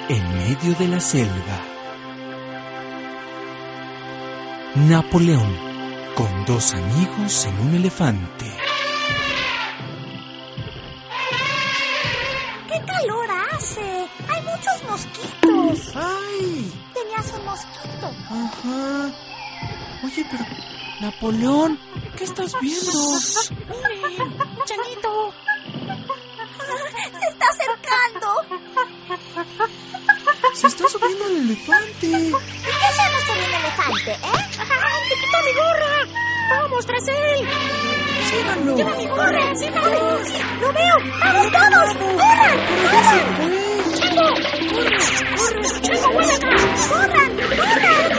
en medio de la selva. Napoleón, con dos amigos en un elefante. ¡Qué calor hace! ¡Hay muchos mosquitos! ¡Ay! Tenías un mosquito. Ajá. Oye, pero... Napoleón, ¿qué estás viendo? ¡Miren! ¡Un changuito! ¡Se está acercando! Se está subiendo el elefante. ¿Y qué hacemos con un elefante, ¡Te quitó mi gorra! ¡Vamos tras él! Síganlo. ¡Lleva mi gorra! ¡Síganlo! ¡Sí! ¡Lo veo! ¡Vamos todos! ¡Corran! Pero ya se fue. ¡Chango! ¡Corre! ¡Chango, vuelve acá! ¡Corran! ¡Corran!